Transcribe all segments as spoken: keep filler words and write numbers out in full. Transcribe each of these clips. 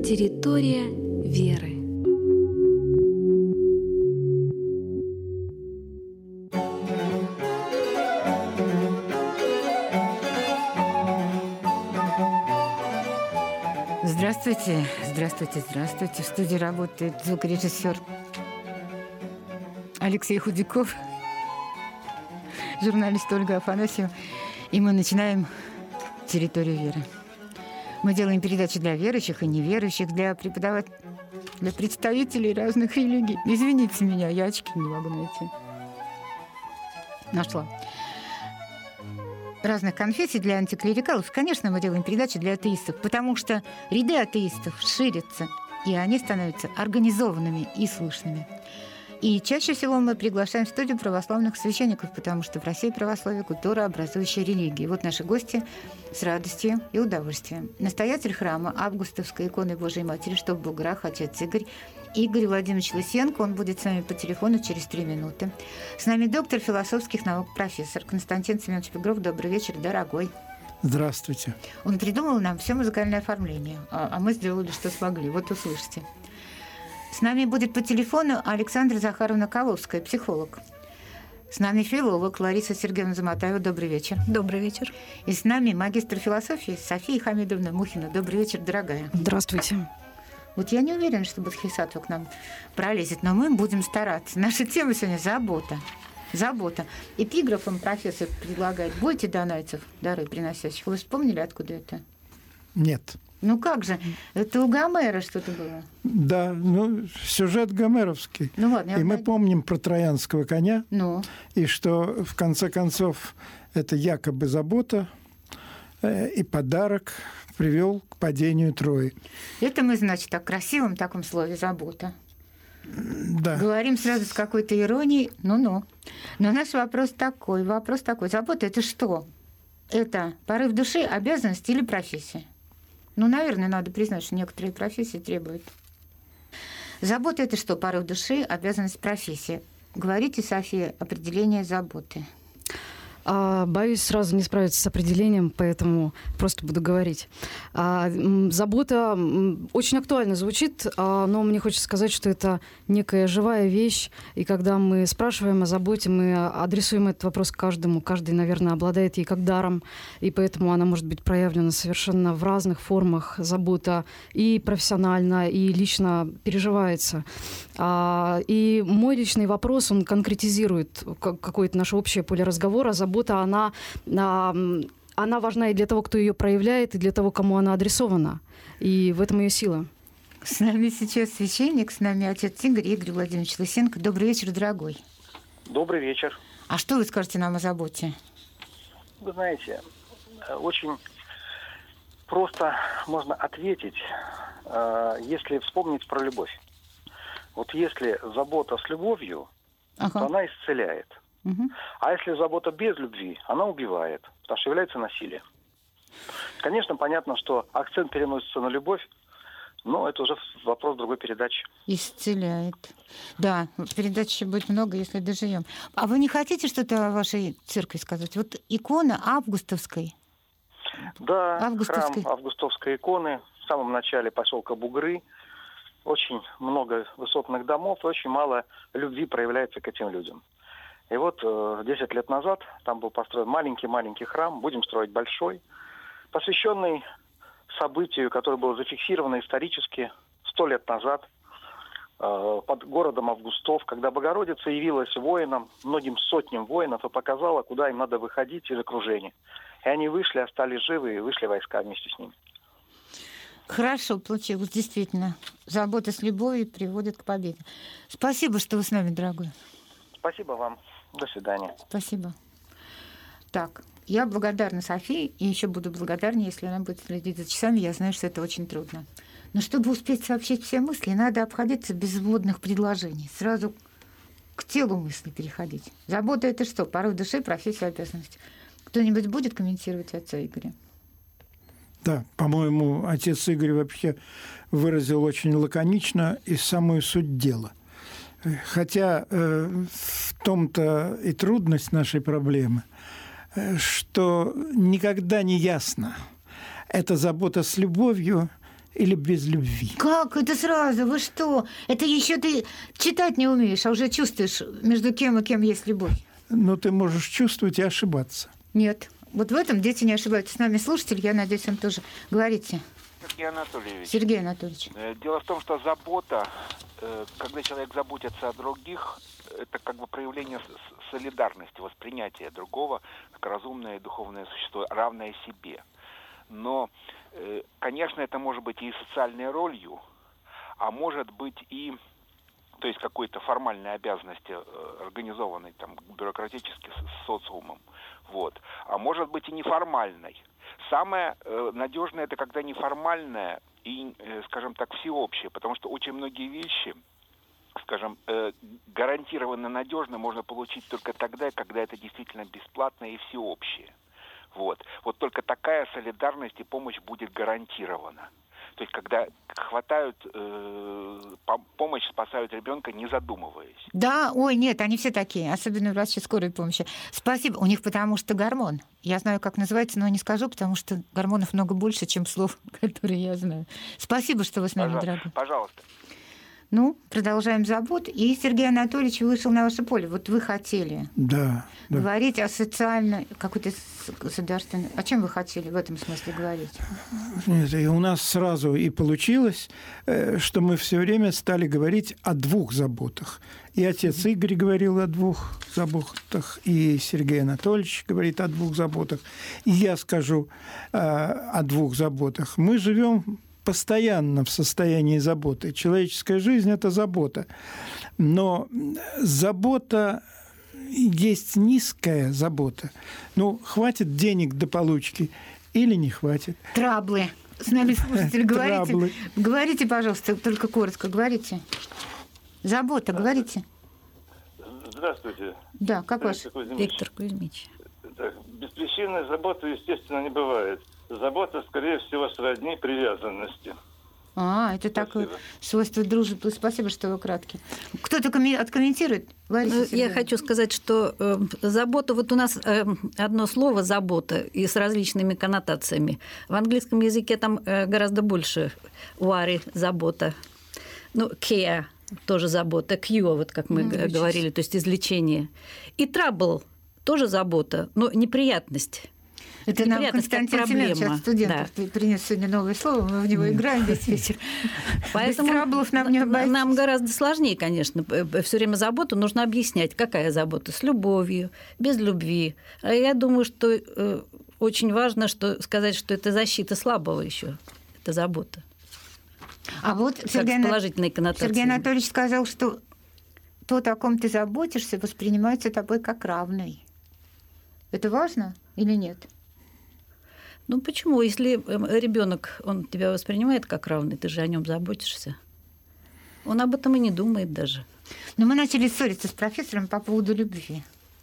Территория веры. Здравствуйте, здравствуйте, здравствуйте. В студии работает звукорежиссер Алексей Худяков, журналист Ольга Афанасьева. И мы начинаем «Территорию веры». Мы делаем передачи для верующих и неверующих, для преподавателей, для представителей разных религий. Извините меня, я очки не могу найти. Нашла. Разных конфессий для антиклерикалов. Конечно, мы делаем передачи для атеистов, потому что ряды атеистов ширятся, и они становятся организованными и слышными. И чаще всего мы приглашаем в студию православных священников, потому что в России православие – культура, образующая религии. Вот наши гости с радостью и удовольствием. Настоятель храма Августовской иконы Божией Матери, что в Буграх, отец Игорь, Игорь Владимирович Лысенко. Он будет с нами по телефону через три минуты. С нами доктор философских наук, профессор Константин Семенович Пегров. Добрый вечер, дорогой. Здравствуйте. Он придумал нам все музыкальное оформление, а мы сделали, что смогли. Вот услышите. С нами будет по телефону Александра Захаровна Коловская, психолог. С нами филолог Лариса Сергеевна Заматаева. Добрый вечер. Добрый вечер. И с нами магистр философии София Хамидовна Мухина. Добрый вечер, дорогая. Здравствуйте. Вот я не уверена, что Бодхисаттва к нам пролезет, но мы будем стараться. Наша тема сегодня – забота. Забота. Эпиграфом профессор предлагает: «Бойте донайцев, дары приносящих». Вы вспомнили, откуда это? Нет. Ну как же? Это у Гомера что-то было. Да, ну, сюжет гомеровский. Ну ладно. И мы помним про троянского коня, ну. и что, в конце концов, это якобы забота э, и подарок привел к падению Трои. Это мы, значит, о красивом таком слове «забота». Да. Говорим сразу с какой-то иронией. Ну-ну. Но наш вопрос такой. Вопрос такой. Забота – это что? Это порыв души, обязанность или профессия? Ну, наверное, надо признать, что некоторые профессии требуют. Забота – это что? Порыв души, обязанность, профессия. Говорите, София, определение заботы. А, боюсь сразу не справиться с определением, поэтому просто буду говорить. А, забота очень актуально звучит, а, но мне хочется сказать, что это некая живая вещь, и когда мы спрашиваем о заботе, мы адресуем этот вопрос каждому. Каждый, наверное, обладает ей как даром, и поэтому она может быть проявлена совершенно в разных формах. Забота и профессионально, и лично переживается. А, и мой личный вопрос, он конкретизирует какое-то наше общее поле разговора. Забота Забота, она, она важна и для того, кто ее проявляет, и для того, кому она адресована. И в этом ее сила. С нами сейчас священник, с нами отец Игорь, Игорь Владимирович Лысенко. Добрый вечер, дорогой. Добрый вечер. А что вы скажете нам о заботе? Вы знаете, очень просто можно ответить, если вспомнить про любовь. Вот если забота с любовью, ага. то она исцеляет. Угу. А если забота без любви, она убивает, потому что является насилием. Конечно, понятно, что акцент переносится на любовь, но это уже вопрос другой передачи. Исцеляет. Да, передач еще будет много, если доживем. А вы не хотите что-то о вашей церкви сказать? Вот икона Августовской. Да, Августовской. храм Августовской иконы в самом начале поселка Бугры. Очень много высотных домов, очень мало любви проявляется к этим людям. И вот десять лет назад там был построен маленький-маленький храм, будем строить большой, посвященный событию, которое было зафиксировано исторически сто лет назад э, под городом Августов, когда Богородица явилась воинам, многим сотням воинов, и показала, куда им надо выходить из окружения. И они вышли, остались живы, и вышли войска вместе с ними. Хорошо получилось, действительно. Забота с любовью приводит к победе. Спасибо, что вы с нами, дорогой. Спасибо вам. До свидания. Спасибо. Так, я благодарна Софии, и еще буду благодарна, если она будет следить за часами. Я знаю, что это очень трудно. Но чтобы успеть сообщить все мысли, надо обходиться без вводных предложений. Сразу к телу мысли переходить. Забота – это что? Порыв души, профессия, обязанность. Кто-нибудь будет комментировать отца Игоря? Да, по-моему, отец Игорь вообще выразил очень лаконично и самую суть дела. Хотя э, в том-то и трудность нашей проблемы, что никогда не ясно, это забота с любовью или без любви. Как это сразу? Вы что? Это еще ты читать не умеешь, а уже чувствуешь, между кем и кем есть любовь. Но ты можешь чувствовать и ошибаться. Нет. Вот в этом дети не ошибаются. С нами слушатель, я надеюсь, он тоже. Говорите. Сергей Анатольевич. Сергей Анатольевич. Дело в том, что забота, когда человек заботится о других, это как бы проявление солидарности, воспринятия другого как разумное и духовное существо, равное себе. Но, конечно, это может быть и социальной ролью, а может быть и, то есть какой-то формальной обязанности, организованной там бюрократически с социумом, вот. А может быть и неформальной. Самое э, надежное — это когда неформальное и, э, скажем так, всеобщее, потому что очень многие вещи, скажем, э, гарантированно надежно можно получить только тогда, когда это действительно бесплатно и всеобщее. Вот. Вот только такая солидарность и помощь будет гарантирована. То есть, когда хватают э, помощь, спасают ребенка, не задумываясь. Да, ой, нет, они все такие, особенно врачи скорой помощи. Спасибо. У них потому что гормон. Я знаю, как называется, но не скажу, потому что гормонов много больше, чем слов, которые я знаю. Спасибо, что вы с нами, Пожа- дорогой. Пожалуйста. Ну, продолжаем забот. И Сергей Анатольевич вышел на ваше поле. Вот вы хотели Да, да. говорить о социальной, какой-то государственной... О чем вы хотели в этом смысле говорить? Нет, и у нас сразу и получилось, что мы все время стали говорить о двух заботах. И отец Игорь говорил о двух заботах, и Сергей Анатольевич говорит о двух заботах. И я скажу э, о двух заботах. Мы живем постоянно в состоянии заботы. Человеческая жизнь – это забота. Но забота есть низкая забота. Ну, хватит денег до получки или не хватит? Траблы. С нами слушатель, говорите. Траблы. Говорите, пожалуйста, только коротко, говорите. Забота, говорите. Здравствуйте. Да, как ваш? Виктор Кузьмич. Так, беспричинной заботы, естественно, не бывает. Забота, скорее всего, сродни привязанности. А, это Спасибо. такое свойство дружбы. Спасибо, что вы краткий. Кто-то комми- откомментирует? Лариса Ну, Сергеевна. я хочу сказать, что э, забота, вот у нас э, одно слово «забота» и с различными коннотациями. В английском языке там э, гораздо больше worry – забота. Ну, care – тоже забота, cure, вот как мы Mm, г- говорили, то есть излечение. И trouble – тоже забота, но неприятность. Это нам неприятность как Константин Семенович проблема. от студентов Да. принес сегодня новое слово, мы в него играем весь вечер. Поэтому Без траблов нам не обойтись. нам гораздо сложнее, конечно. Все время заботу нужно объяснять, какая забота. С любовью, без любви. А я думаю, что э, очень важно что, сказать, что это защита слабого еще. Это забота. А вот Как Сергей, с Ана- положительной коннотацией. Сергей Анатольевич сказал, что тот, о ком ты заботишься, воспринимается тобой как равный. Это важно или нет? Ну почему? Если ребенок, он тебя воспринимает как равный, ты же о нем заботишься. Он об этом и не думает даже. Но мы начали ссориться с профессором по поводу любви.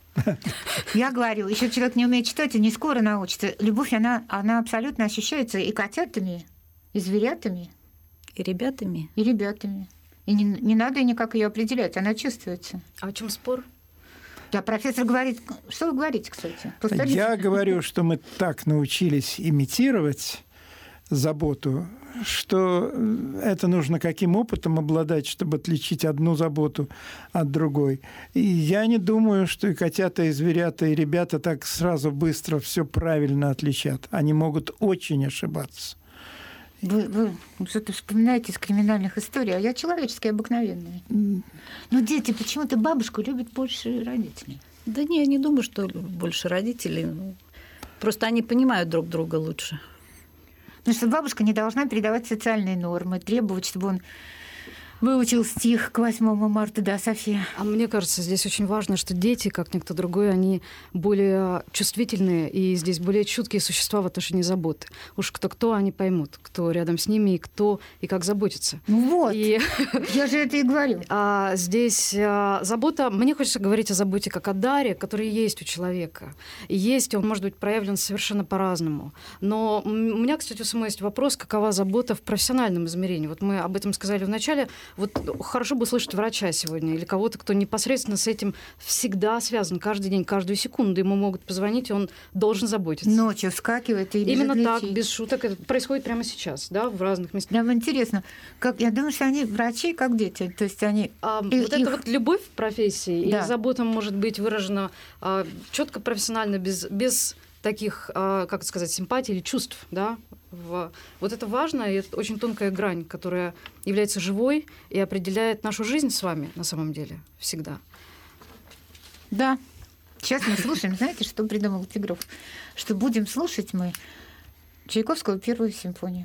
Я говорю, еще человек не умеет читать и не скоро научится. Любовь, она, она абсолютно ощущается и котятами, и зверятами, И ребятами. и ребятами. И не, не надо никак ее определять, она чувствуется. А о чем спор? Да, профессор говорит... Что вы говорите, кстати? Повторите. Я говорю, что мы так научились имитировать заботу, что это нужно каким опытом обладать, чтобы отличить одну заботу от другой. И я не думаю, что и котята, и зверята, и ребята так сразу быстро все правильно отличат. Они могут очень ошибаться. Вы, вы что-то вспоминаете из криминальных историй, а я человеческий, обыкновенный. Но дети почему-то бабушку любят больше родителей. Да не, я не думаю, что больше родителей. Ну, просто они понимают друг друга лучше. Потому что бабушка не должна передавать социальные нормы, требовать, чтобы он выучил стих к восьмому марта, да, София? А мне кажется, здесь очень важно, что дети, как никто другой, они более чувствительные и здесь более чуткие существа в отношении заботы. Уж кто-кто, они поймут, кто рядом с ними и кто и как заботится. Ну вот, И я же это и говорю. а, здесь а, забота, мне хочется говорить о заботе как о даре, который есть у человека. И есть, он может быть проявлен совершенно по-разному. Но м, у меня, кстати, у самой есть вопрос, какова забота в профессиональном измерении. Вот мы об этом сказали в начале вот хорошо бы слышать врача сегодня или кого-то, кто непосредственно с этим всегда связан, каждый день, каждую секунду. Ему могут позвонить, и он должен заботиться. Ночью вскакивает и Именно бежит так, лечить. без шуток. Это происходит прямо сейчас, да, в разных местах. Прям интересно. Как, я думаю, что они врачи, как дети. То есть они... А, их, вот эта их... вот любовь в профессии Да. и забота может быть выражена а, четко, профессионально, без, без таких, а, как сказать, симпатий или чувств, да. В... Вот это важно, и это очень тонкая грань, которая является живой и определяет нашу жизнь с вами на самом деле всегда. Да. Сейчас мы слушаем, знаете, что придумал Тигров? Что будем слушать мы Чайковского первую симфонию.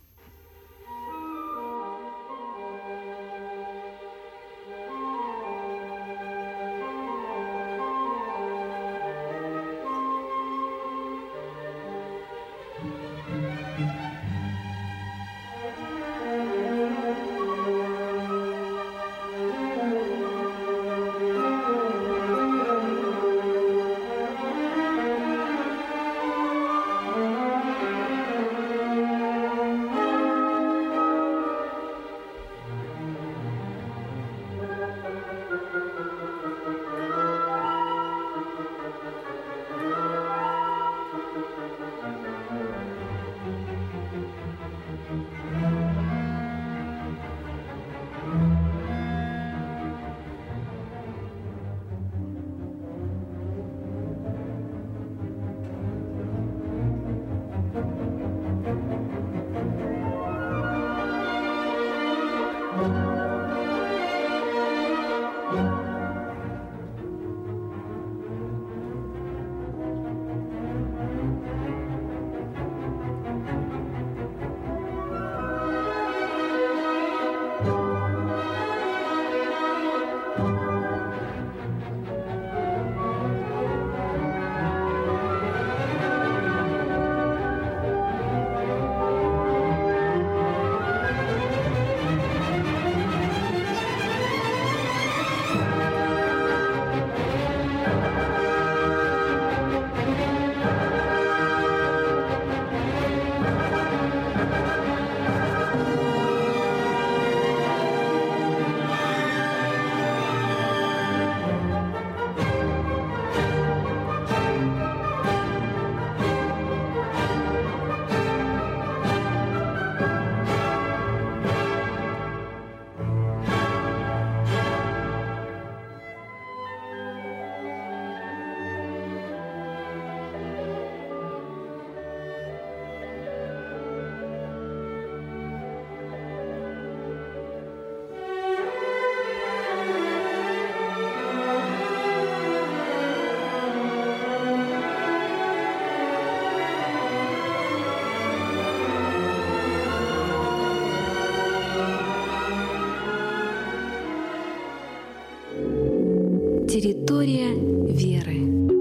Территория веры.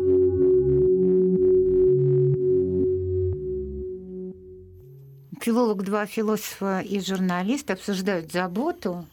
Филолог, два философа и журналист обсуждают заботу.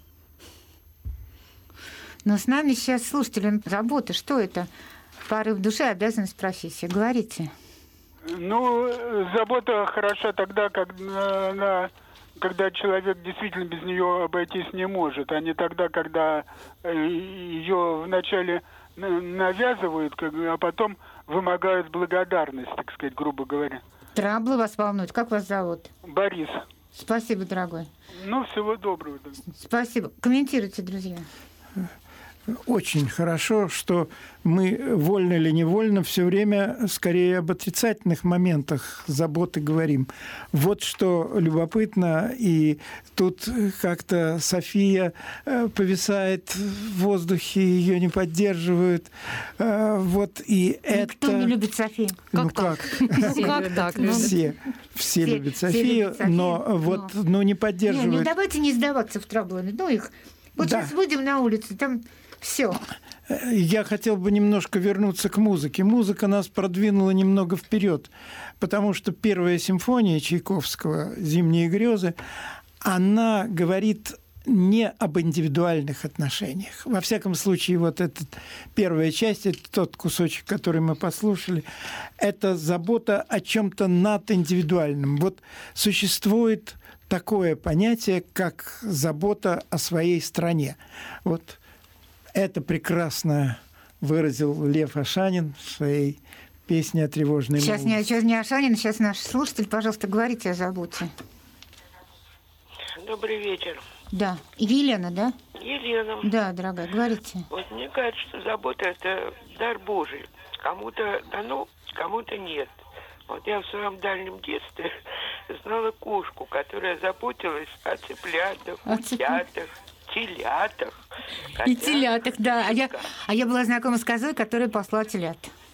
Но с нами сейчас слушатели забота. Что это? Порыв души, обязанность профессии. Говорите. Ну, забота хороша тогда, когда, на, когда человек действительно без нее обойтись не может, а не тогда, когда ее вначале навязывают, а потом вымогают благодарность, так сказать, грубо говоря. Траблы вас волнуют. Как вас зовут? Борис. Спасибо, дорогой. Ну, всего доброго. Спасибо. Комментируйте, друзья. Очень хорошо, что мы вольно или невольно все время скорее об отрицательных моментах заботы говорим. Вот что любопытно, и тут как-то София повисает в воздухе, ее не поддерживают. Вот, и Никто это... не любит Софию. Ну как? как? Ну, как так? Все, все любят Софию, но вот ну, не поддерживают. Не, ну давайте не сдаваться в траблы. Ну их. Вот Да. сейчас выйдем на улицу, там все. Я хотел бы немножко вернуться к музыке. Музыка нас продвинула немного вперед, потому что первая симфония Чайковского «Зимние грезы», она говорит не об индивидуальных отношениях. Во всяком случае, вот эта первая часть, это тот кусочек, который мы послушали, это забота о чем-то надиндивидуальном. Вот существует такое понятие, как забота о своей стране. Вот это прекрасно выразил Лев Ашанин в своей песне о тревожной Сейчас молодости. не, сейчас не Ашанин, сейчас наш слушатель. Пожалуйста, говорите о заботе. Добрый вечер. Да. Елена, да? Елена. Да, дорогая, говорите. Вот мне кажется, что забота – это дар Божий. Кому-то дано, кому-то нет. Вот я в своем дальнем детстве знала кошку, которая заботилась о цыплятах, О утятах, телятах. И телятах, да. А я, а я была знакома с козой, которая пасла телят.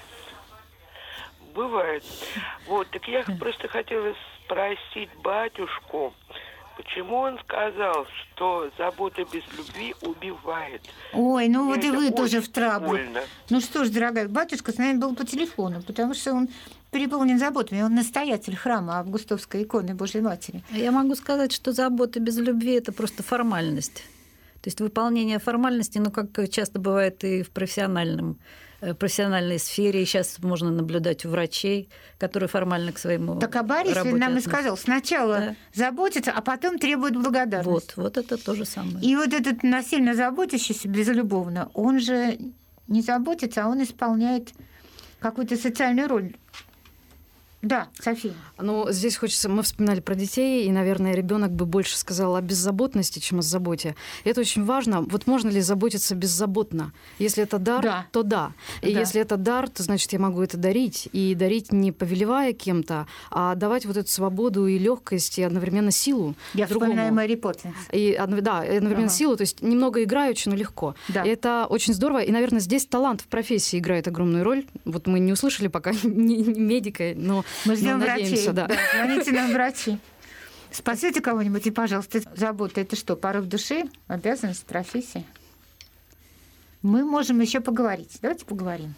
Бывает. Вот, так я просто хотела спросить батюшку, почему он сказал, что забота без любви убивает? Ой, ну вот Это и вы очень тоже в трабле. больно. Ну что ж, дорогая, батюшка с нами был по телефону, потому что он переполнен заботами. Он настоятель храма Августовской иконы Божьей Матери. Я могу сказать, что забота без любви – это просто формальность. То есть выполнение формальности, ну, как часто бывает и в профессиональном, профессиональной сфере, и сейчас можно наблюдать у врачей, которые формально к своему Так а Борис работе нам и относятся. сказал, сначала Да. заботится, а потом требует благодарности. Вот, вот это то же самое. И вот этот насильно заботящийся безлюбовно, он же не заботится, а он исполняет какую-то социальную роль. Да, София. Ну, здесь хочется... Мы вспоминали про детей, и, наверное, ребенок бы больше сказал о беззаботности, чем о заботе. И это очень важно. Вот можно ли заботиться беззаботно? Если это дар, Да. то да. И Да. если это дар, то, значит, я могу это дарить. И дарить не повелевая кем-то, а давать вот эту свободу и легкость, и одновременно силу Я другому. вспоминаю Мэри Поппинс. И, одно- да, и одновременно Ага. силу, то есть немного играючи, но легко. Да. И это очень здорово. И, наверное, здесь талант в профессии играет огромную роль. Вот мы не услышали пока ни, ни медика, но Мы ждем но врачей. надеемся, да. Да, звоните нам, врачи. Спасите кого-нибудь, и, пожалуйста, забота. Это что, порыв души, обязанность, профессия? Мы можем еще поговорить. Давайте поговорим.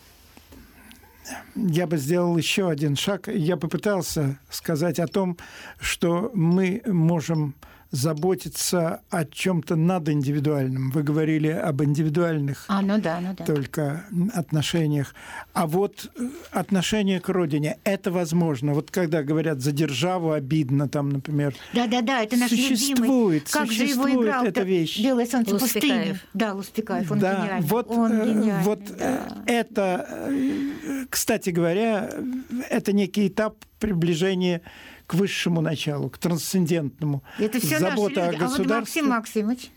Я бы сделал еще один шаг. Я попытался сказать о том, что мы можем заботиться о чем-то надиндивидуальном. Вы говорили об индивидуальных А, ну да, ну да. только отношениях. А вот отношение к родине – это возможно. Вот когда говорят «за державу обидно», там, например, Да-да-да, это наш существует, любимый. Как же его существует играл эта вещь. «Белое солнце Луспекаев. пустыни». Да, Луспекаев, он да, гениальный. вот, Он э, гениальный, вот да. э, это, э, кстати говоря, это некий этап приближения к высшему началу, к трансцендентному. Это все наши Забота о люди. А вот государстве. Максим Максимович,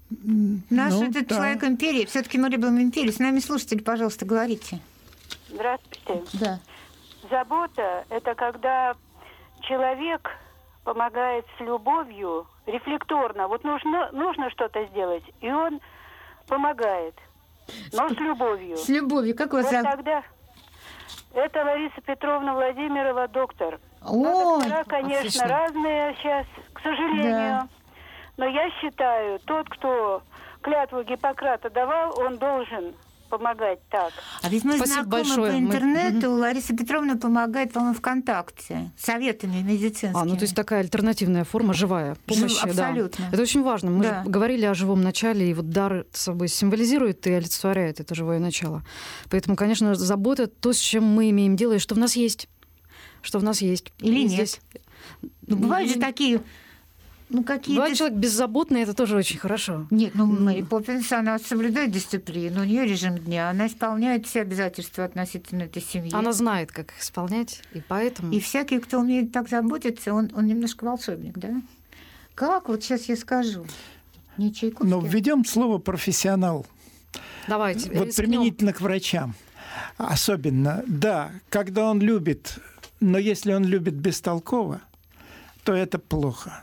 наш Ну, этот да. человек империи, все-таки мы любим империю. С нами слушатель, пожалуйста, говорите. Здравствуйте. Да. Забота – это когда человек помогает с любовью, рефлекторно. Вот нужно, нужно что-то сделать, и он помогает, но с любовью. С любовью. Как вас Вот зовут? тогда... Это Лариса Петровна Владимирова, доктор. О, Доктора, конечно, отлично. разные сейчас, к сожалению. Да. Но я считаю, тот, кто клятву Гиппократа давал, он должен помогать так. А ведь мы Спасибо знакомы большое. по Мы- интернету. Лариса Петровна помогает, по-моему, ВКонтакте советами медицинскими. А, ну то есть такая альтернативная форма, живая помощь. Жив- да. абсолютно. Это очень важно. Мы Да. же говорили о живом начале, и вот дар собой символизирует и олицетворяет это живое начало. Поэтому, конечно, забота — то, с чем мы имеем дело, и что в нас есть. Что в нас есть. Или И нет. здесь- Ну, бывают же Ну, такие, ну, какие-то... Бывает человек беззаботный, это тоже очень хорошо. Нет, ну, Мэри Поппинс, она соблюдает дисциплину, у нее режим дня, она исполняет все обязательства относительно этой семьи. Она знает, как их исполнять, и поэтому... И всякий, кто умеет так заботиться, он, он немножко волшебник, да? Как? Вот сейчас я скажу. Не Чайковский. Но введем слово «профессионал». Давайте, Вот рискнем. применительно к врачам. Особенно, да, когда он любит, но если он любит бестолково, то это плохо.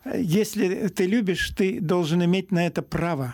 Если ты любишь, ты должен иметь на это право.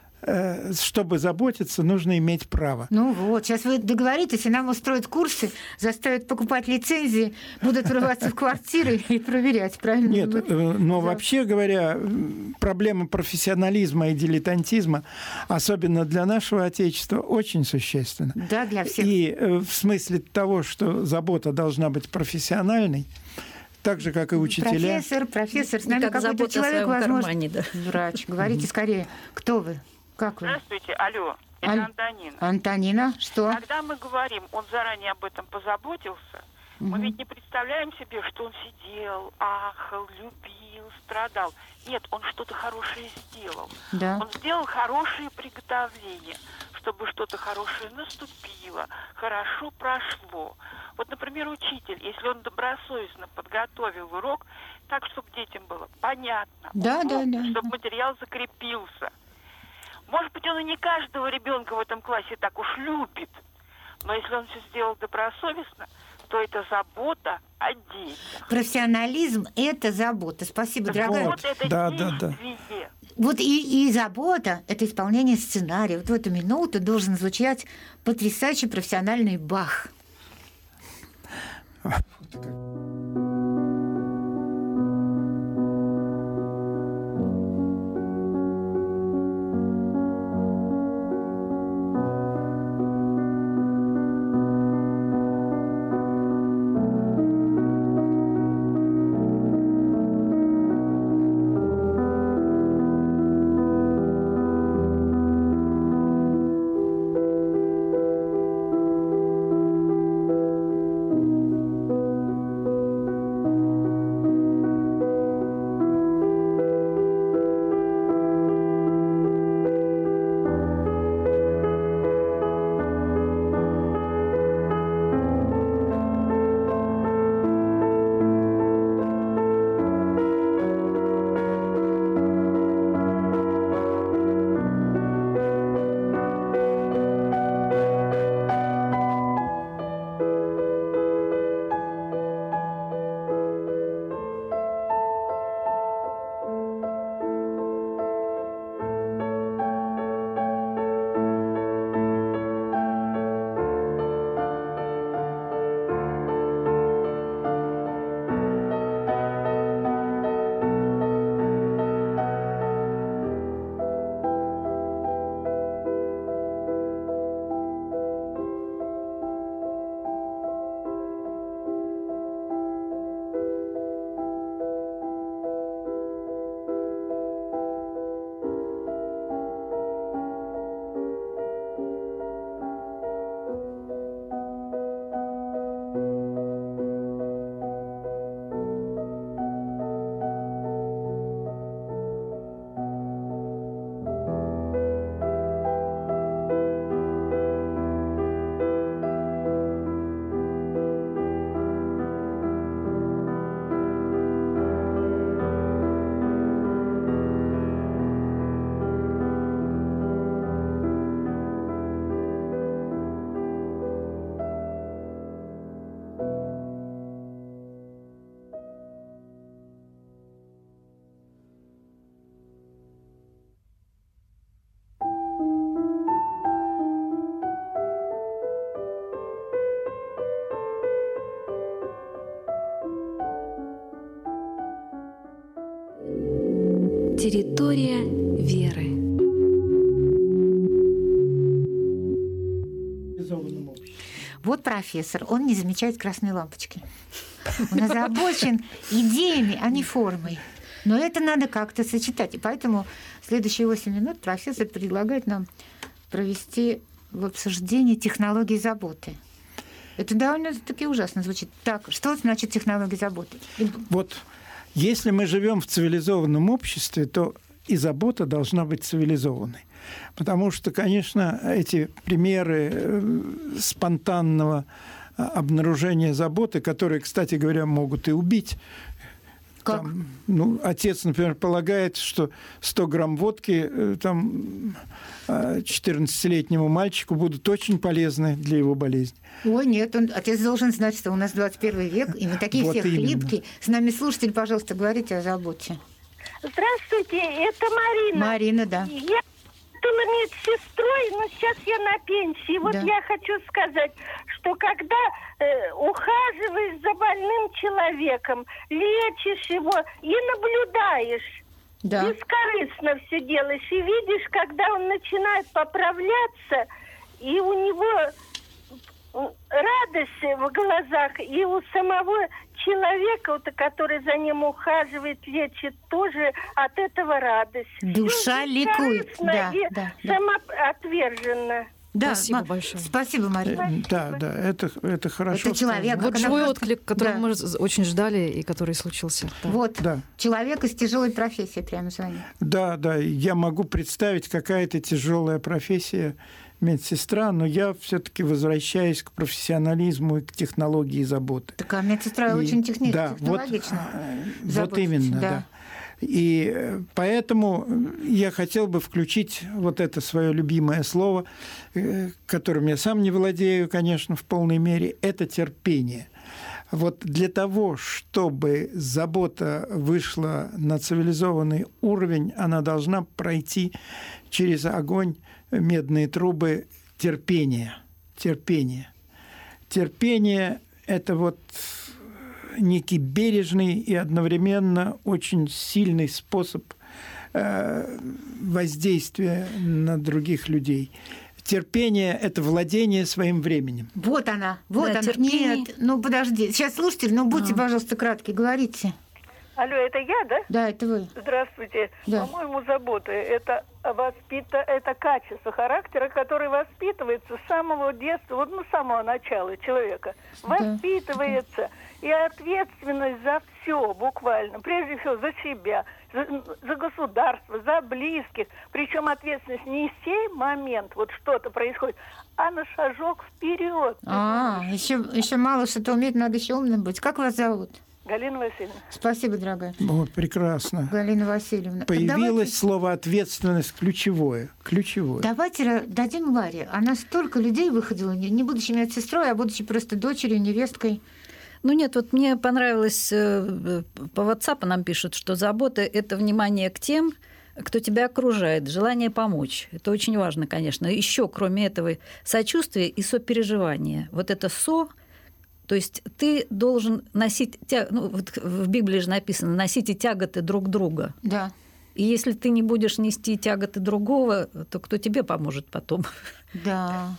Э, Чтобы заботиться, нужно иметь право. Ну вот, сейчас вы договоритесь, и нам устроят курсы, заставят покупать лицензии, будут врываться в квартиры и проверять, правильно? Нет, Вы- э, но Да. вообще говоря, м, проблема профессионализма и дилетантизма, особенно для нашего Отечества, очень существенна. Да, для всех. И э, в смысле того, что забота должна быть профессиональной, так же, как и учителя. Профессор, профессор, с И нами как какой-то забота о человек, своем возможно... кармане, да. Врач, говорите скорее, кто вы? Как вы? Здравствуйте, алло, это Аль- Антонина. Антонина, что? Когда мы говорим, он заранее об этом позаботился, Мы ведь не представляем себе, что он сидел, ахал, любил, страдал. Нет, он что-то хорошее сделал. Да. Он сделал хорошие приготовления, чтобы что-то хорошее наступило, хорошо прошло. Вот, например, учитель, если он добросовестно подготовил урок так, чтобы детям было понятно, да, урок, да, да, чтобы да. материал закрепился. Может быть, он и не каждого ребенка в этом классе так уж любит, но если он все сделал добросовестно, то это забота о детях. Профессионализм – это забота. Спасибо, дорогая. Вот это да, действие. да, да. Вот и, и забота – это исполнение сценария. Вот в эту минуту должен звучать потрясающий профессиональный Бах. Территория веры. Вот профессор, он не замечает красной лампочки. Он озабочен идеями, а не формой. Но это надо как-то сочетать. И поэтому следующие восемь минут профессор предлагает нам провести в обсуждении технологии заботы. Это довольно-таки ужасно звучит. Так, что значит технология заботы? Вот если мы живем в цивилизованном обществе, то и забота должна быть цивилизованной. Потому что, конечно, эти примеры спонтанного обнаружения заботы, которые, кстати говоря, могут и убить. Как? Там, ну, отец, например, полагает, что сто грамм водки там, четырнадцатилетнему мальчику будут очень полезны для его болезни. Ой, нет, он, отец должен знать, что у нас двадцать первый век, и мы такие вот все именно. хлипкие. С нами слушатель, пожалуйста, говорите о заботе. Здравствуйте, это Марина. Марина, да. Я была медсестрой, но сейчас я на пенсии. Вот Да. я хочу сказать, что когда э, ухаживаешь за больным человеком, лечишь его и наблюдаешь, Да. бескорыстно все делаешь, и видишь, когда он начинает поправляться, и у него радость в глазах, и у самого человека, вот, который за ним ухаживает, лечит, тоже от этого радость. Душа Всё ликует. бескорыстно Да, и да, да. самоотверженно. Да, Спасибо Ма- большое. Спасибо, Мария. Да, да, это, это хорошо. Это человек. сказано. Вот живой просто- отклик, который Да. мы очень ждали и который случился. Да. Вот, Да. человек из тяжелой профессии прямо звонит. Да, да, я могу представить, какая-то тяжелая профессия медсестра, но я все-таки возвращаюсь к профессионализму и к технологии заботы. Такая медсестра И- очень техни- да, вот, технологично. вот заботится, именно, да. да. И э, поэтому я хотел бы включить вот это свое любимое слово, э, которым я сам не владею, конечно, в полной мере, это терпение. Вот для того, чтобы забота вышла на цивилизованный уровень, она должна пройти через огонь, медные трубы терпения. Терпение. Терпение – это вот некий бережный и одновременно очень сильный способ э, воздействия на других людей. Терпение – это владение своим временем. Вот она, вот Да, она. терпение. Нет, ну подожди. Сейчас, слушатель, ну будьте, А. пожалуйста, кратки, говорите. Алло, это я, да? Да, это вы. Здравствуйте. Да. По-моему, забота – это воспита... это качество характера, которое воспитывается с самого детства, вот ну, с самого начала человека. Воспитывается. И ответственность за все буквально, прежде всего за себя, за, за государство, за близких. Причем ответственность не в сей момент, вот что-то происходит, а на шажок вперед. А, еще, еще мало что-то уметь, надо еще умным быть. Как вас зовут? Галина Васильевна. Спасибо, дорогая. Вот, прекрасно. Галина Васильевна. Появилось Давайте- слово «ответственность» ключевое. Ключевое. Давайте ра- дадим Ларе. Она столько людей выходила, не не будучи медсестрой, а будучи просто дочерью, невесткой. Ну нет, вот мне понравилось, э, по WhatsApp нам пишут, что забота – это внимание к тем, кто тебя окружает, желание помочь. Это очень важно, конечно. Еще, кроме этого, сочувствие и сопереживание. Вот это «со», то есть ты должен носить, тя... ну, вот в Библии же написано, носите тяготы друг друга. Да. И если ты не будешь нести тяготы другого, то кто тебе поможет потом? Да.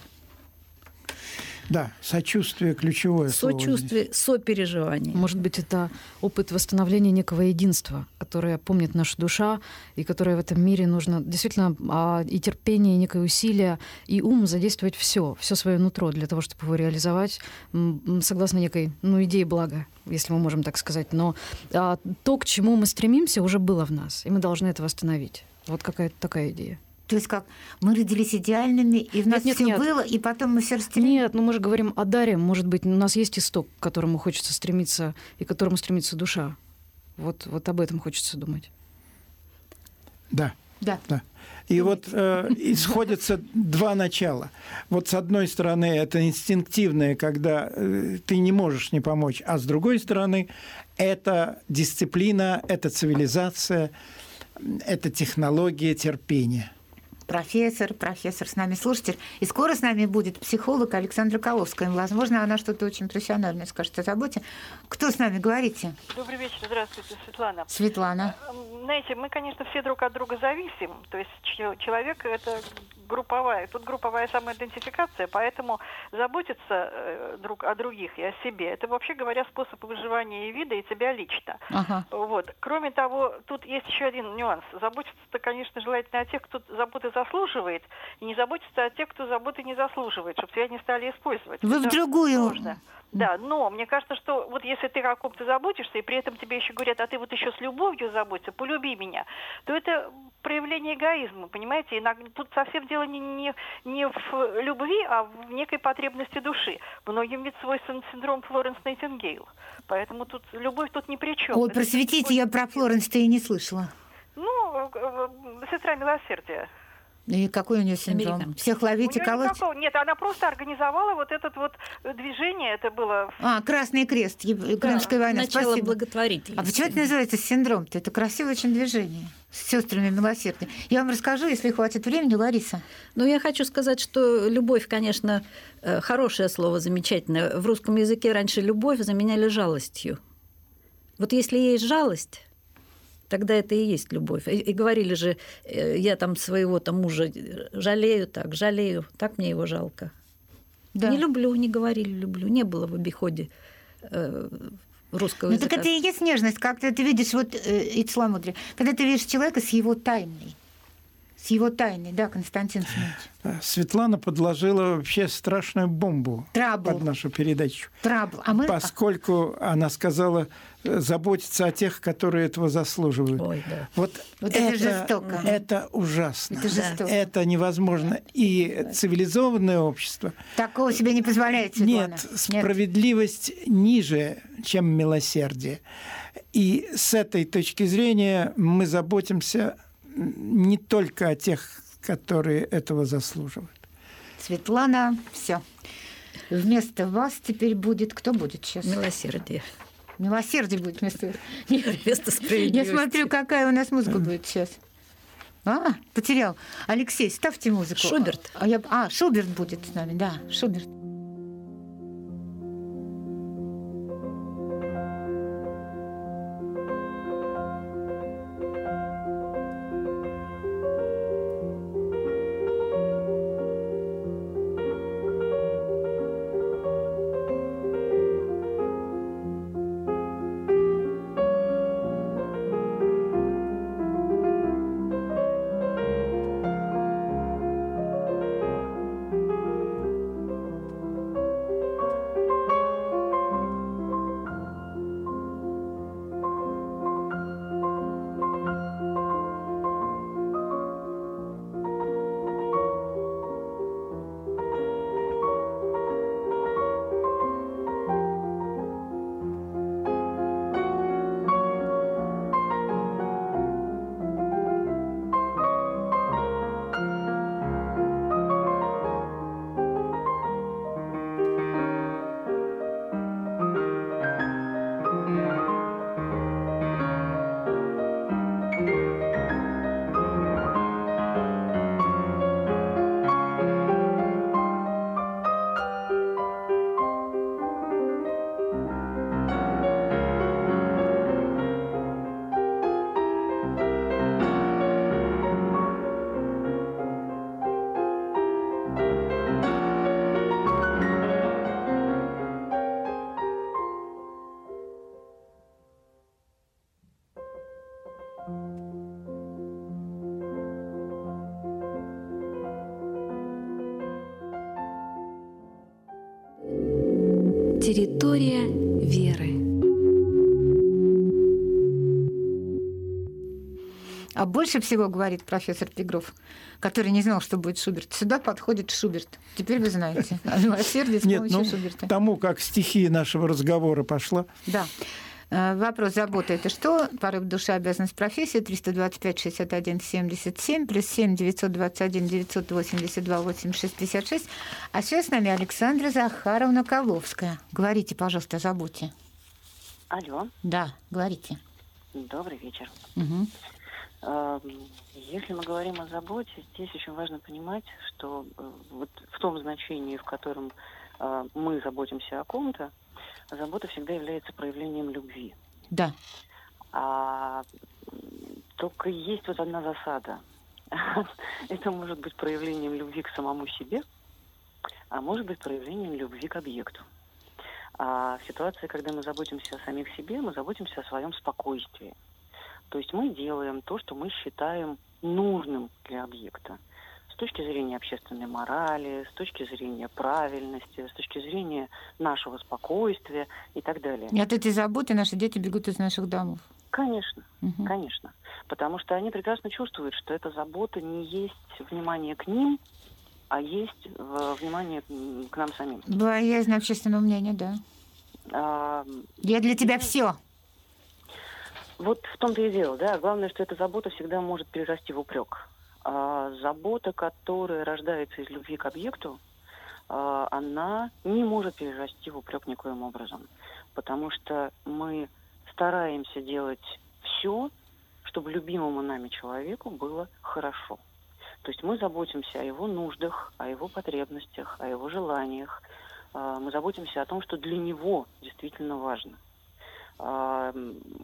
Да, сочувствие – ключевое слово здесь. Сочувствие, сопереживание. Может быть, это опыт восстановления некого единства, которое помнит наша душа, и которое в этом мире нужно действительно а, и терпение, и некое усилие, и ум задействовать все, все свое нутро для того, чтобы его реализовать, м, согласно некой, ну, идее блага, если мы можем так сказать. Но а, то, к чему мы стремимся, уже было в нас, и мы должны это восстановить. Вот какая-то такая идея. То есть как мы родились идеальными, и в нас нет, все нет. было, и потом мы все растеряли. Нет, ну мы же говорим о даре. Может быть, у нас есть исток, к которому хочется стремиться, и к которому стремится душа. Вот, вот об этом хочется думать. Да. Да. Да. И вот э, исходятся два начала. Вот с одной стороны, это инстинктивное, когда э, ты не можешь не помочь, а с другой стороны, это дисциплина, это цивилизация, это технология терпения. Профессор, профессор с нами, слушатель. И скоро с нами будет психолог Александра Коловская. Возможно, она что-то очень профессиональное скажет о заботе. Кто с нами? Говорите. Добрый вечер, здравствуйте, Светлана. Светлана. Знаете, мы, конечно, все друг от друга зависим. То есть ч- человек – это групповая. Тут групповая самоидентификация, поэтому заботиться э, друг о других и о себе – это, вообще говоря, способ выживания и вида, и тебя лично. Ага. Вот. Кроме того, тут есть еще один нюанс. Заботиться-то, конечно, желательно о тех, кто заботы заслуживает, и не заботиться о тех, кто заботы не заслуживает, чтобы тебя не стали использовать. Вы Это в другую... сложно. Да, но мне кажется, что вот если ты о ком-то заботишься, и при этом тебе еще говорят, а ты вот еще с любовью заботься, полюби меня, то это проявление эгоизма, понимаете? Иногда, тут совсем дело не, не, не в любви, а в некой потребности души. Многим ведь свойствен синдром Флоренс Найтингейл. Поэтому тут любовь тут ни при чем. Ой, просветите, я про Флоренс-то и не слышала. Ну, сестра милосердия. И какой у нее синдром? Всех ловить и У неё колоть? никакого- Нет, она просто организовала вот это вот движение, это было... А, Красный Крест, Еб- Крымская война. начало Спасибо. благотворительности. А почему это называется синдром-то? Это красивое очень движение с сестрами милосердия. Я вам расскажу, если хватит времени, Лариса. Ну, я хочу сказать, что любовь, конечно, э, хорошее слово, замечательное. В русском языке раньше любовь заменяли жалостью. Вот если есть жалость, тогда это и есть любовь. И, и говорили же, э, я там своего там мужа жалею так, жалею, так мне его жалко. Да. Не люблю, не говорили люблю. Не было в обиходе э, русского Ну языка. так это и есть нежность, когда ты видишь, вот э, и целомудрие, когда ты видишь человека с его тайной, с его тайной, да, Константин Семенович? Светлана подложила вообще страшную бомбу Трабл. под нашу передачу. Трабл. А мы... Поскольку она сказала заботиться о тех, которые этого заслуживают. Ой, да. Вот, вот это, это жестоко. Это ужасно. Это жестоко. Это невозможно. И цивилизованное общество... Такого себе не позволяет, Светлана. Нет, справедливость Нет. ниже, чем милосердие. И с этой точки зрения мы заботимся не только о тех, которые этого заслуживают. Светлана, все. Вместо вас теперь будет... Кто будет сейчас? Милосердие. Милосердие будет вместо... Вместо справедливости. Я смотрю, какая у нас музыка будет сейчас. А, потерял. Алексей, ставьте музыку. Шуберт. А, я... а, Шуберт будет с нами, да, Шуберт. Территория веры. А больше всего, говорит профессор Пегров, который не знал, что будет Шуберт, сюда подходит Шуберт. Теперь вы знаете. А милосердие с помощью ну, Шуберта. Тому, как стихия нашего разговора пошла. Да. Вопрос заботы — это что? Порыв души, обязанность профессии. триста двадцать пять шестьдесят один семьдесят семь плюс семь девятьсот двадцать один девятьсот восемьдесят два восемьдесят шесть пятьдесят шесть. А сейчас с нами Александра Захаровна Кавловская. Говорите, пожалуйста, о заботе. Алло. Да, говорите. Добрый вечер. Угу. Если мы говорим о заботе, здесь очень важно понимать, что вот в том значении, в котором мы заботимся о ком-то, забота всегда является проявлением любви. Да. А, только есть вот одна засада. Это может быть проявлением любви к самому себе, а может быть проявлением любви к объекту. А в ситуации, когда мы заботимся о самих себе, мы заботимся о своем спокойствии. То есть мы делаем то, что мы считаем нужным для объекта. С точки зрения общественной морали, с точки зрения правильности, с точки зрения нашего спокойствия и так далее. И от этой заботы наши дети бегут из наших домов. Конечно, угу. конечно. Потому что они прекрасно чувствуют, что эта забота не есть внимание к ним, а есть внимание к нам самим. Боязнь общественного мнения, да. А, Я для тебя все. Вот в том-то и дело, да. Главное, что эта забота всегда может перерасти в упрек. А забота, которая рождается из любви к объекту, а, она не может перерасти в упрек никоим образом. Потому что мы стараемся делать все, чтобы любимому нами человеку было хорошо. То есть мы заботимся о его нуждах, о его потребностях, о его желаниях. А, мы заботимся о том, что для него действительно важно. А,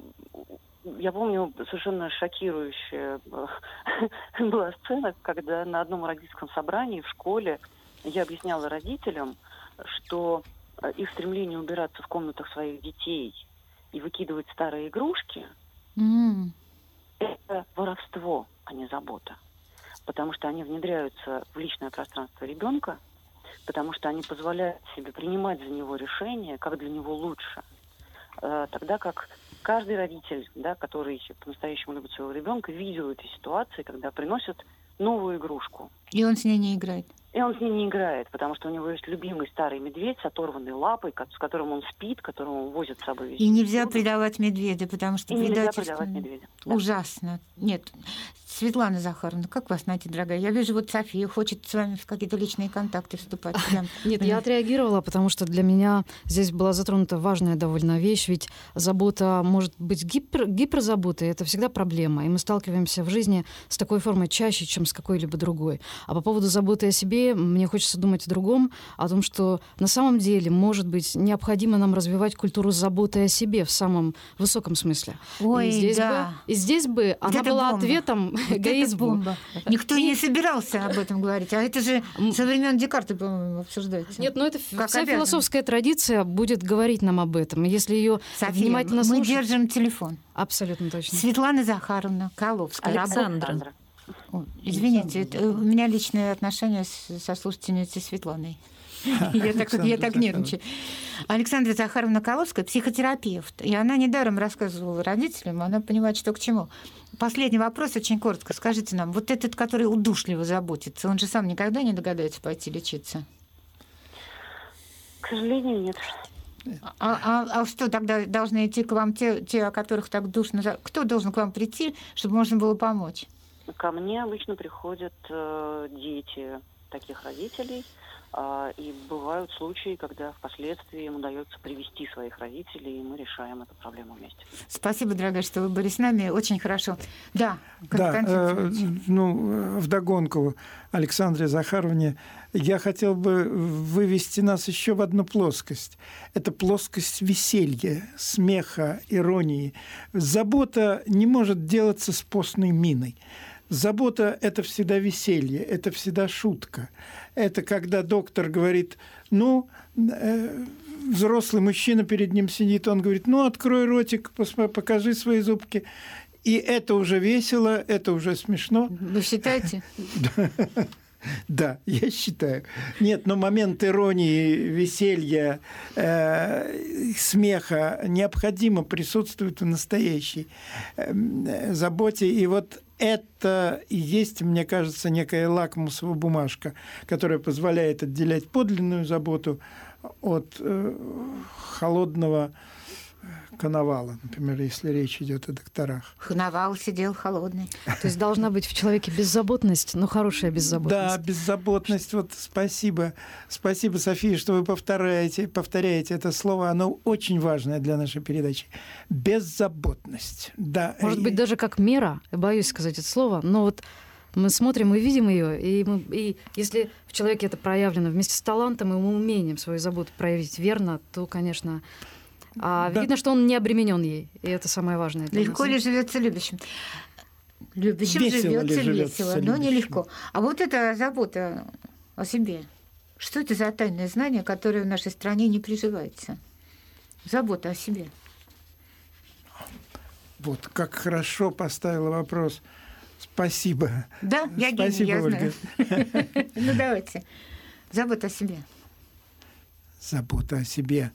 Я помню, совершенно шокирующая была сцена, когда на одном родительском собрании в школе я объясняла родителям, что их стремление убираться в комнатах своих детей и выкидывать старые игрушки mm. – это воровство, а не забота. потому что они внедряются в личное пространство ребенка, потому что они позволяют себе принимать за него решения, как для него лучше. Тогда как каждый родитель, да, который по-настоящему любит своего ребенка, видел эти ситуации, когда приносят новую игрушку. И он с ней не играет. И он с ней не играет, потому что у него есть любимый старый медведь с оторванной лапой, с которым он спит, которого он возит с собой весь. И нельзя предавать медведя, потому что и предательство... нельзя предавать медведя. Да. Ужасно. Нет. Светлана Захаровна, как вас найти, дорогая? Я вижу, вот София хочет с вами в какие-то личные контакты вступать. Нет, я отреагировала, потому что для меня здесь была затронута важная довольно вещь, ведь забота может быть гипер, гиперзаботой, это всегда проблема, и мы сталкиваемся в жизни с такой формой чаще, чем с какой-либо другой. А по поводу заботы о себе, мне хочется думать о другом, о том, что на самом деле, может быть, необходимо нам развивать культуру заботы о себе в самом высоком смысле. Ой, и здесь да. бы, и здесь бы вот она была бомба. Ответом вот эгоизму. Никто и... не собирался об этом говорить, а это же со времен Декарта, по-моему, обсуждается. Нет, но это как вся обязан. Философская традиция будет говорить нам об этом. Если ее внимательно мы слушать... Мы держим телефон. Абсолютно точно. Светлана Захаровна Коловская. Александра. О, извините, это, у меня личные отношения с, со слушательницей Светланой. Я так, я так нервничаю. Александра Захаровна Коловская психотерапевт. И она недаром рассказывала родителям, она понимает, что к чему. Последний вопрос, очень коротко. Скажите нам, вот этот, который удушливо заботится, он же сам никогда не догадается пойти лечиться? К сожалению, нет. А, а, а что тогда должны идти к вам те, те, о которых так душно... Кто должен к вам прийти, чтобы можно было помочь? Ко мне обычно приходят э, дети таких родителей, э, и бывают случаи, когда впоследствии им удается привести своих родителей, и мы решаем эту проблему вместе. Спасибо, дорогая, что вы были с нами. Очень хорошо. Да, да э, ну, вдогонку Александре Захаровне я хотел бы вывести нас еще в одну плоскость. Это плоскость веселья, смеха, иронии. Забота не может делаться с постной миной. Забота – это всегда веселье, это всегда шутка. Это когда доктор говорит, ну, э, взрослый мужчина перед ним сидит, он говорит, ну, открой ротик, покажи свои зубки. И это уже весело, это уже смешно. Вы считаете? Да, я считаю. Нет, но момент иронии, веселья, э, смеха необходимо присутствует в настоящей э, заботе. И вот это и есть, мне кажется, некая лакмусовая бумажка, которая позволяет отделять подлинную заботу от э, холодного коновала, например, если речь идет о докторах. Коновал сидел холодный. То есть должна быть в человеке беззаботность, но хорошая беззаботность. Да, беззаботность. Вот спасибо. Спасибо, София, что вы повторяете, повторяете это слово. Оно очень важное для нашей передачи. Беззаботность. Да. Может быть, даже как мера, я боюсь сказать это слово, но вот мы смотрим и видим ее, и, мы, и если в человеке это проявлено вместе с талантом и умением свою заботу проявить верно, то, конечно... А да. Видно, что он не обременен ей, и это самое важное. Легко нас. ли живется любящим? Любящим весело живется живется весело, но нелегко. А вот эта забота о себе, что это за тайное знание, которое в нашей стране не приживается? Забота о себе. Вот как хорошо поставила вопрос. Спасибо. Да, я Спасибо, гений, я Ольга. знаю. Ну давайте. Забота о себе. Забота о себе.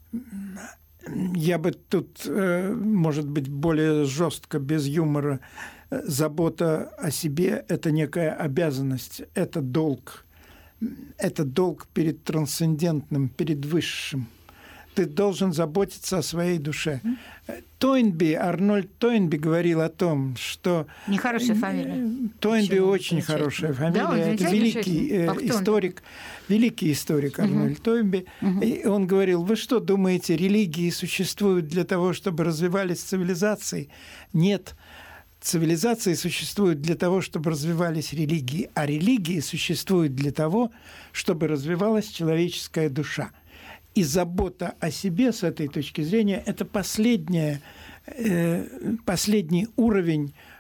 Я бы тут, может быть, более жестко, без юмора. Забота о себе – это некая обязанность, это долг. Это долг перед трансцендентным, перед высшим. Ты должен заботиться о своей душе. Тойнби, Арнольд Тойнби говорил о том, что... Нехорошая фамилия. Тойнби Почему? Очень хорошая фамилия. Да, это великий э, историк, великий историк Арнольд угу. Тойнби. Угу. И он говорил, вы что думаете, религии существуют для того, чтобы развивались цивилизации? Нет. Цивилизации существуют для того, чтобы развивались религии, а религии существуют для того, чтобы развивалась человеческая душа. И забота о себе с этой точки зрения – это последняя, э, последний уровень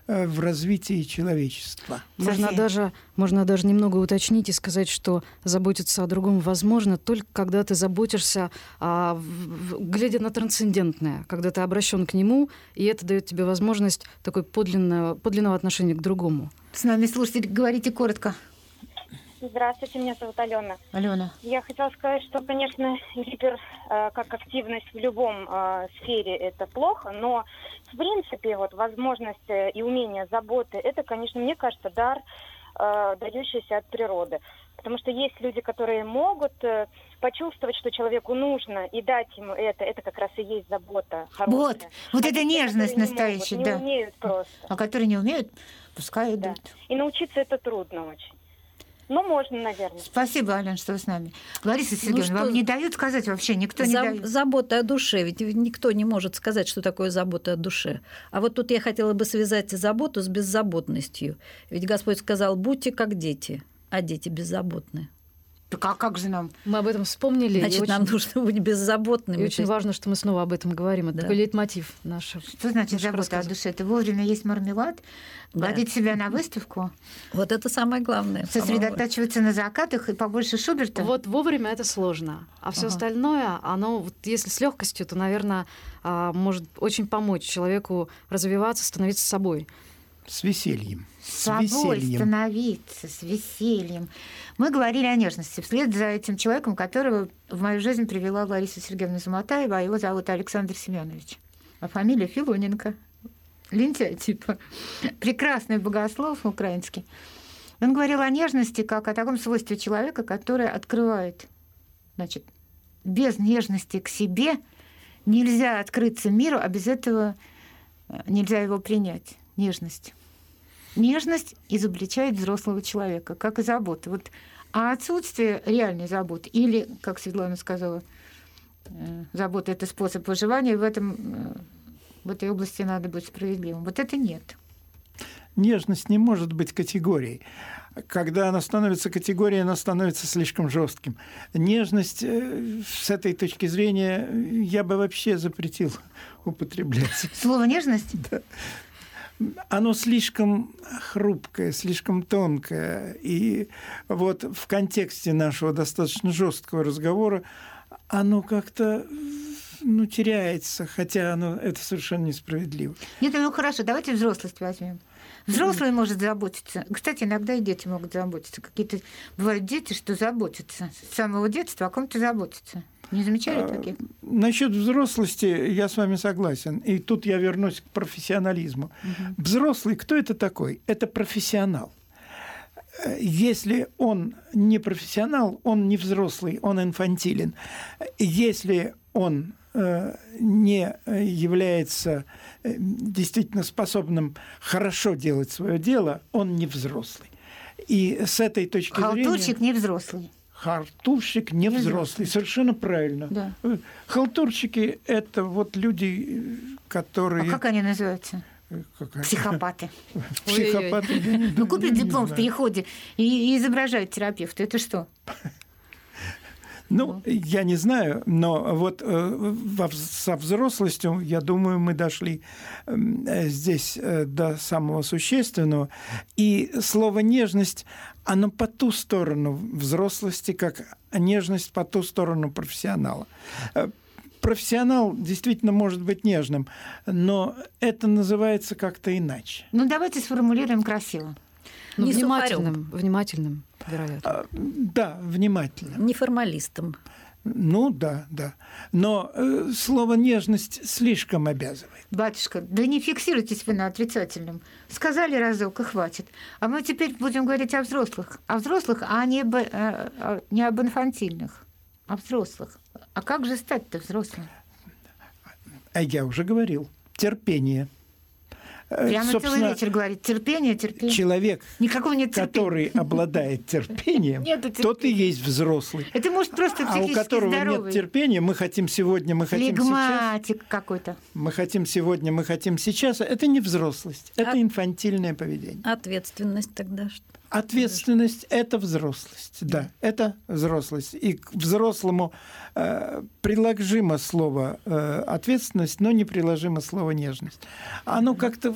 в развитии человечества. Можно даже, можно даже немного уточнить и сказать, что заботиться о другом возможно только когда ты заботишься, а, в, глядя на трансцендентное, когда ты обращен к нему, и это дает тебе возможность такой подлинного, подлинного отношения к другому. С нами слушатель, говорите коротко. Здравствуйте, меня зовут Алена. Алена. Я хотела сказать, что, конечно, гипер, э, как активность в любом э, сфере, это плохо, но, в принципе, вот возможность э, и умение заботы, это, конечно, мне кажется, дар, э, дающийся от природы. Потому что есть люди, которые могут э, почувствовать, что человеку нужно, и дать ему это, это как раз и есть забота хорошая. Вот, вот а это те, нежность настоящая, не, да. не умеют просто. А которые не умеют, пускай идут. Да. И научиться это трудно очень. Ну, можно, наверное. Спасибо, Ален, что вы с нами. Лариса Сергеевна, ну, вам не дают сказать вообще, никто не За, дает. Забота о душе, ведь никто не может сказать, что такое забота о душе. А вот тут я хотела бы связать заботу с беззаботностью. Ведь Господь сказал, будьте как дети, а дети беззаботны. Так а как же нам? Мы об этом вспомнили. Значит, нам очень, нужно быть беззаботными. И очень есть... важно, что мы снова об этом говорим. Это да. такой лейтмотив нашего. Что значит забота о душе? Это вовремя есть мармелад, да. водить себя на выставку. Вот это самое главное. Сосредотачиваться на закатах и побольше Шуберта. Вот вовремя это сложно. А все ага. остальное, оно, вот, если с легкостью, то, наверное, может очень помочь человеку развиваться, становиться собой. С весельем. С собой становиться, с весельем. Мы говорили о нежности вслед за этим человеком, которого в мою жизнь привела Лариса Сергеевна Заматаева, а его зовут Александр Семенович. А фамилия Филоненко. Лентяй типа. Прекрасный богослов украинский. Он говорил о нежности как о таком свойстве человека, которое открывает. Значит, без нежности к себе нельзя открыться миру, а без этого нельзя его принять. Нежность. Нежность изобличает взрослого человека, как и забота. Вот, а отсутствие реальной заботы, или, как Светлана сказала, забота — это способ выживания, в, этом, в этой области надо быть справедливым. Вот это нет. Нежность не может быть категорией. Когда она становится категорией, она становится слишком жестким. Нежность с этой точки зрения я бы вообще запретил употреблять. Слово «нежность»? Да. Оно слишком хрупкое, слишком тонкое. И вот в контексте нашего достаточно жесткого разговора оно как-то ну, теряется, хотя оно, это совершенно несправедливо. Нет, ну хорошо, давайте взрослость возьмем. Взрослый может заботиться. Кстати, иногда и дети могут заботиться. Какие-то бывают дети, что заботятся. С самого детства о ком-то заботятся. Не замечали таких? Насчет взрослости я с вами согласен. И тут я вернусь к профессионализму. Угу. Взрослый, кто это такой? Это профессионал. Если он не профессионал, он не взрослый, он инфантилен. Если он не является действительно способным хорошо делать свое дело, он не взрослый. И с этой точки Халтурщик зрения... Халтурщик не взрослый. Халтурщик не, не взрослый. взрослый. Совершенно правильно. Да. Халтурщики – это вот люди, которые… А как они называются? Какая? Психопаты. Психопаты. Ну, купят диплом в переходе и изображают терапевта. Это что? Ну, я не знаю, но вот э, со взрослостью, я думаю, мы дошли э, здесь э, до самого существенного. И слово «нежность», оно по ту сторону взрослости, как нежность по ту сторону профессионала. Профессионал действительно может быть нежным, но это называется как-то иначе. Ну, давайте сформулируем красиво. Ну, внимательным, внимательным, вероятно. А, да, внимательным. Не формалистом. Ну, да, да. Но э, слово «нежность» слишком обязывает. Батюшка, да не фиксируйтесь вы на отрицательном. Сказали разок, и хватит. А мы теперь будем говорить о взрослых. О взрослых, а не, об, а, не об инфантильных. О взрослых. А как же стать-то взрослым? А я уже говорил. Терпение. Прямо собственно, целый вечер говорит. Терпение, терпение. Человек, Никакого нет который обладает терпением, тот и есть взрослый. Это может просто психически здоровый. А у которого здоровый. Нет терпения, мы хотим сегодня, мы хотим Флегматик сейчас. какой-то. Мы хотим сегодня, мы хотим сейчас. Это не взрослость, это а... инфантильное поведение. Ответственность тогда что? Ответственность – это взрослость, да, это взрослость. И к взрослому э, приложимо слово э, ответственность, но не приложимо слово нежность. Оно как-то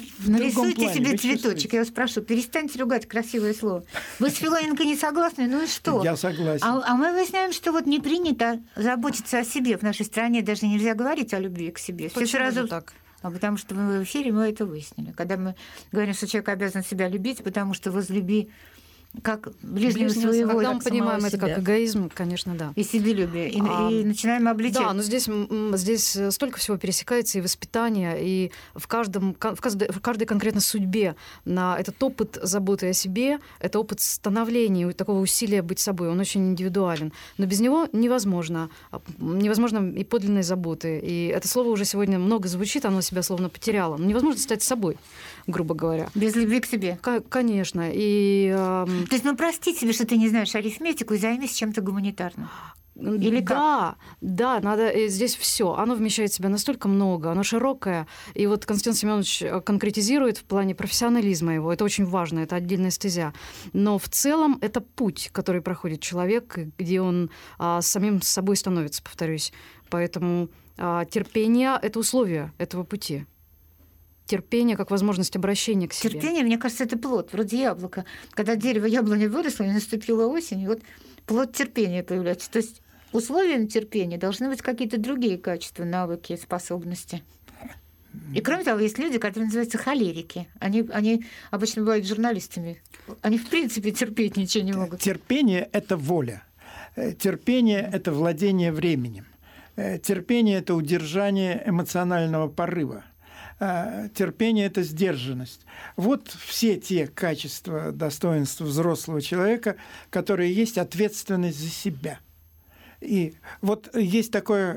в другом нарисуйте плане, себе вы цветочек. чувствуете. Я вас прошу, перестаньте ругать красивое слово. Вы с Филоненко не согласны? Ну и что? Я согласен. А, а мы выясняем, что вот не принято заботиться о себе. В нашей стране даже нельзя говорить о любви к себе. Все Почему сразу же так? А потому что мы в эфире мы это выяснили. Когда мы говорим, что человек обязан себя любить, потому что возлюби как ближнего Ближнего своего. Когда мы как понимаем самого это себя. как эгоизм, конечно, да. И себелюбие. И, А, и начинаем обличать. Да, но здесь, м, здесь столько всего пересекается, и воспитание, и в, каждом, в, каждой, в каждой конкретной судьбе на этот опыт заботы о себе, это опыт становления, такого усилия быть собой, он очень индивидуален. Но без него невозможно, невозможно и подлинной заботы. И это слово уже сегодня много звучит, оно себя словно потеряло. Но невозможно стать собой, грубо говоря. Без любви к себе. К- конечно. И, эм, То есть, ну, прости себе, что ты не знаешь арифметику и займись чем-то гуманитарным. Или да, да, надо э, здесь все. Оно вмещает в себя настолько много, оно широкое. И вот Константин Семенович конкретизирует в плане профессионализма его. Это очень важно, это отдельная стезя. Но в целом это путь, который проходит человек, где он а, самим собой становится, повторюсь. Поэтому а, терпение — это условие этого пути. Терпение как возможность обращения к себе. Терпение, мне кажется, это плод, вроде яблока. Когда дерево яблони выросло, и наступила осень, и вот плод терпения появляется. То есть условием терпения должны быть какие-то другие качества, навыки, способности. И кроме того, есть люди, которые называются холерики. Они, они обычно бывают журналистами. Они в принципе терпеть ничего не могут. Терпение – это воля. Терпение – это владение временем. Терпение – это удержание эмоционального порыва. Терпение – это сдержанность. Вот все те качества, достоинства взрослого человека, которые есть ответственность за себя. И вот есть такое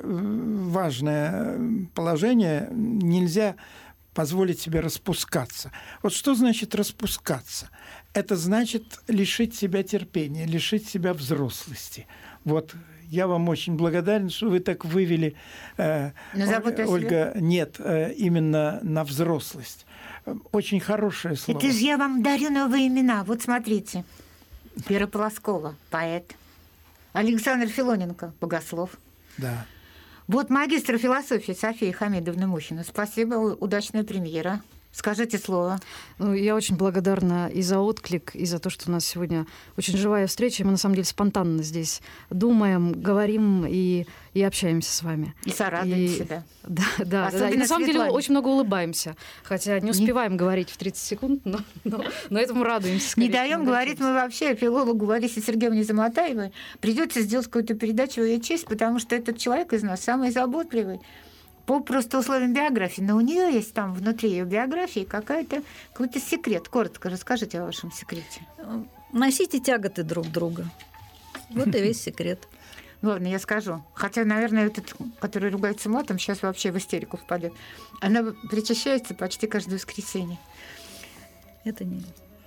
важное положение: нельзя позволить себе распускаться. Вот что значит распускаться? Это значит лишить себя терпения, лишить себя взрослости. Вот. Я вам очень благодарен, что вы так вывели, э, Ольга, нет, э, именно на взрослость. Очень хорошее слово. Это же я вам дарю новые имена. Вот смотрите. Вера Полоскова, поэт. Александр Филоненко, богослов. Да. Вот магистр философии София Хамидовна Мухина. Спасибо, удачная премьера. Скажите слово. Ну, я очень благодарна и за отклик, и за то, что у нас сегодня очень живая встреча. Мы, на самом деле, спонтанно здесь думаем, говорим и, и общаемся с вами. И сорадуемся, и, да. Да, да, да. И на самом деле очень много улыбаемся. Хотя не успеваем не... говорить в тридцать секунд, но, но, но этому радуемся. Скорее, не даем говорить мы вообще филологу Ларисе Сергеевне Замотаевой. Придется сделать какую-то передачу в ее честь, потому что этот человек из нас самый заботливый. По просто условиям биографии, но у нее есть там внутри ее биографии какая-то, какой-то секрет. Коротко расскажите о вашем секрете. Носите тяготы друг друга. Вот и весь секрет. Ладно, я скажу. Хотя, наверное, этот, который ругается матом, сейчас вообще в истерику впадет. Она причащается почти каждое воскресенье. Это не...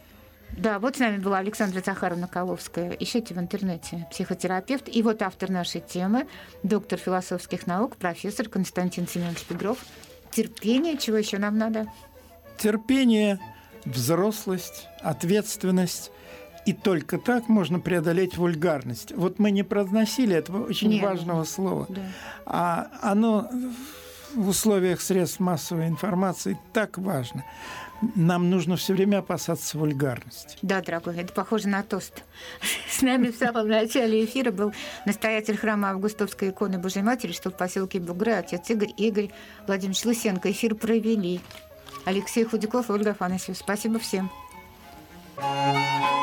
Да, вот с нами была Александра Захаровна Коловская. Ищите в интернете, психотерапевт. И вот автор нашей темы, доктор философских наук, профессор Константин Семенович Петров. Терпение, чего еще нам надо? Терпение, взрослость, ответственность. И только так можно преодолеть вульгарность. Вот мы не произносили этого очень Нет. важного слова. Да. А оно в условиях средств массовой информации так важно. Нам нужно все время опасаться вульгарности. Да, дорогой, это похоже на тост. С нами в самом начале эфира был настоятель храма Августовской иконы Божьей Матери, что в поселке Бугры, отец Игорь Игорь Владимирович Лысенко. Эфир провели Алексей Худяков и Ольга Афанасьева. Спасибо всем.